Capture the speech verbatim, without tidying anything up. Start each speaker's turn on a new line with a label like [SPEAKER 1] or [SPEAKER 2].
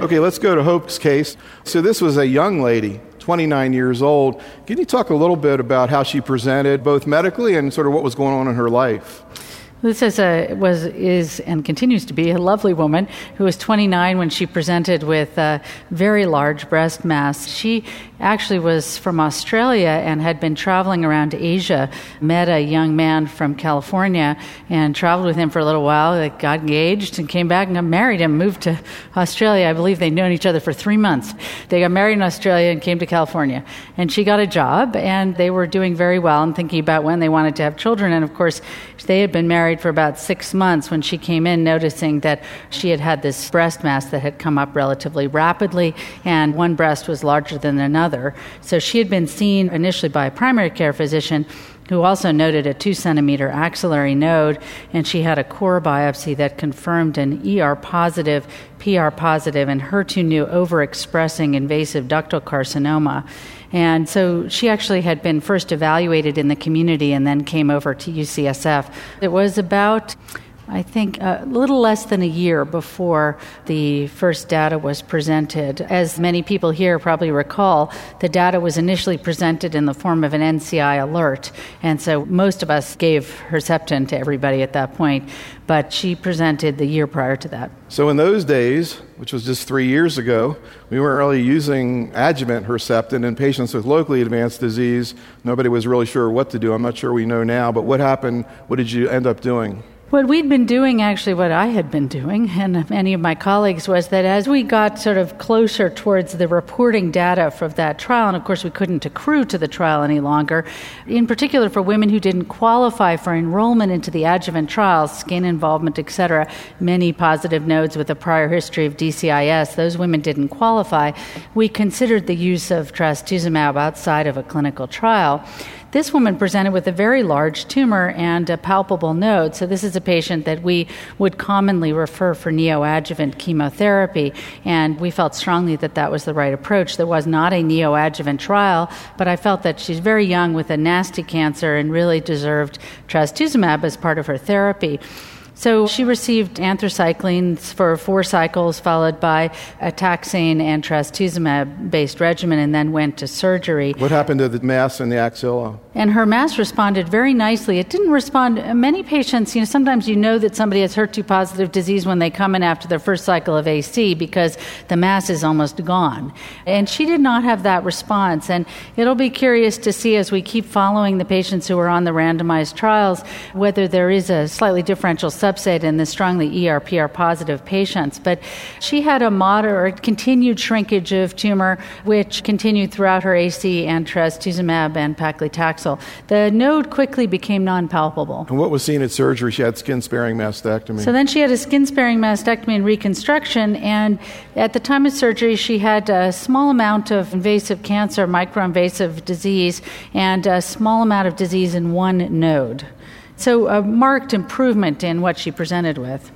[SPEAKER 1] Okay, let's go to Hope's case. So this was a young lady, twenty-nine years old. Can you talk a little bit about how she presented, both medically and sort of what was going on in her life?
[SPEAKER 2] This is a, was, is, and continues to be a lovely woman who was twenty-nine when she presented with a very large breast mass. She actually was from Australia and had been traveling around Asia, met a young man from California and traveled with him for a little while. They got engaged and came back and got married and moved to Australia. I believe they'd known each other for three months. They got married in Australia and came to California. And she got a job, and they were doing very well and thinking about when they wanted to have children. And of course, they had been married for about six months when she came in, noticing that she had had this breast mass that had come up relatively rapidly, and one breast was larger than another. So she had been seen initially by a primary care physician who also noted a two centimeter axillary node, and she had a core biopsy that confirmed an E R positive, P R positive, and H E R two neu overexpressing invasive ductal carcinoma. And so she actually had been first evaluated in the community and then came over to U C S F. It was about, I think, a little less than a year before the first data was presented. As many people here probably recall, the data was initially presented in the form of an N C I alert, and so most of us gave Herceptin to everybody at that point, but she presented the year prior to that.
[SPEAKER 1] So in those days, which was just three years ago, we weren't really using adjuvant Herceptin in patients with locally advanced disease. Nobody was really sure what to do. I'm not sure we know now, but what happened? What did you end up doing?
[SPEAKER 2] What we'd been doing, actually what I had been doing, and many of my colleagues, was that as we got sort of closer towards the reporting data from that trial, and of course we couldn't accrue to the trial any longer, in particular for women who didn't qualify for enrollment into the adjuvant trials, skin involvement, et cetera, many positive nodes with a prior history of D C I S, those women didn't qualify. We considered the use of trastuzumab outside of a clinical trial. This woman presented with a very large tumor and a palpable node. So this is a patient that we would commonly refer for neoadjuvant chemotherapy, and we felt strongly that that was the right approach. There was not a neoadjuvant trial, but I felt that she's very young with a nasty cancer and really deserved trastuzumab as part of her therapy. So she received anthracyclines for four cycles, followed by a taxane and trastuzumab-based regimen, and then went to surgery.
[SPEAKER 1] What happened to the mass in the axilla?
[SPEAKER 2] And her mass responded very nicely. It didn't respond. Many patients, you know, sometimes you know that somebody has H E R two positive disease when they come in after their first cycle of A C because the mass is almost gone. And she did not have that response. And it'll be curious to see as we keep following the patients who are on the randomized trials whether there is a slightly differential subset in the strongly E R P R positive patients. But she had a moderate continued shrinkage of tumor, which continued throughout her A C and trastuzumab and paclitaxel. The node quickly became non-palpable.
[SPEAKER 1] And what was seen at surgery? She had skin-sparing mastectomy.
[SPEAKER 2] So then she had a skin-sparing mastectomy and reconstruction, and at the time of surgery she had a small amount of invasive cancer, microinvasive disease, and a small amount of disease in one node. So a marked improvement in what she presented with.